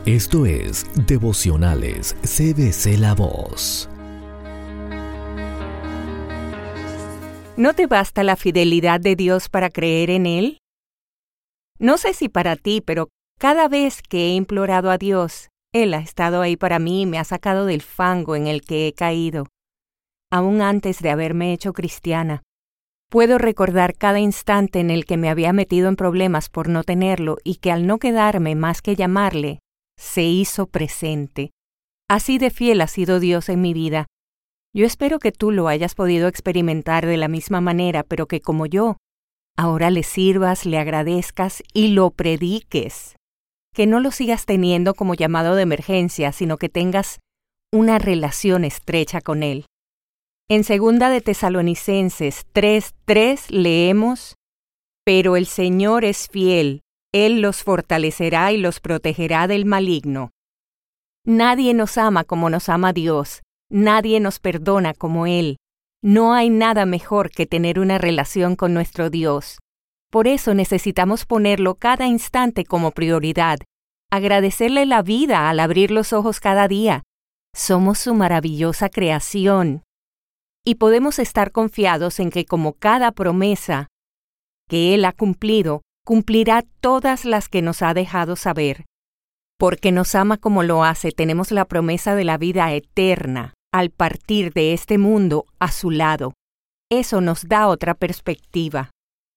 Esto es Devocionales CBC La Voz. ¿No te basta la fidelidad de Dios para creer en Él? No sé si para ti, pero cada vez que he implorado a Dios, Él ha estado ahí para mí y me ha sacado del fango en el que he caído, aún antes de haberme hecho cristiana. Puedo recordar cada instante en el que me había metido en problemas por no tenerlo y que al no quedarme más que llamarle, se hizo presente. Así de fiel ha sido Dios en mi vida. Yo espero que tú lo hayas podido experimentar de la misma manera, pero que como yo, ahora le sirvas, le agradezcas y lo prediques. Que no lo sigas teniendo como llamado de emergencia, sino que tengas una relación estrecha con Él. En 2 de Tesalonicenses 3:3 leemos: «Pero el Señor es fiel, Él los fortalecerá y los protegerá del maligno». Nadie nos ama como nos ama Dios, nadie nos perdona como Él. No hay nada mejor que tener una relación con nuestro Dios. Por eso necesitamos ponerlo cada instante como prioridad, agradecerle la vida al abrir los ojos cada día. Somos su maravillosa creación. Y podemos estar confiados en que como cada promesa que Él ha cumplido, cumplirá todas las que nos ha dejado saber. Porque nos ama como lo hace, tenemos la promesa de la vida eterna al partir de este mundo a su lado. Eso nos da otra perspectiva.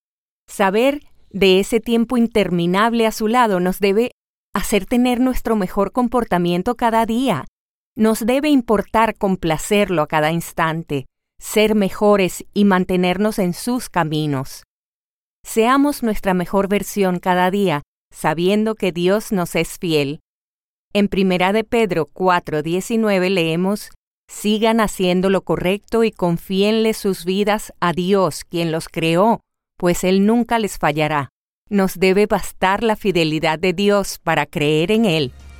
Saber de ese tiempo interminable a su lado nos debe hacer tener nuestro mejor comportamiento cada día. Nos debe importar complacerlo a cada instante, ser mejores y mantenernos en sus caminos. Seamos nuestra mejor versión cada día, sabiendo que Dios nos es fiel. En 1 de Pedro 4:19 leemos: «Sigan haciendo lo correcto y confíenle sus vidas a Dios, quien los creó, pues Él nunca les fallará». Nos debe bastar la fidelidad de Dios para creer en Él.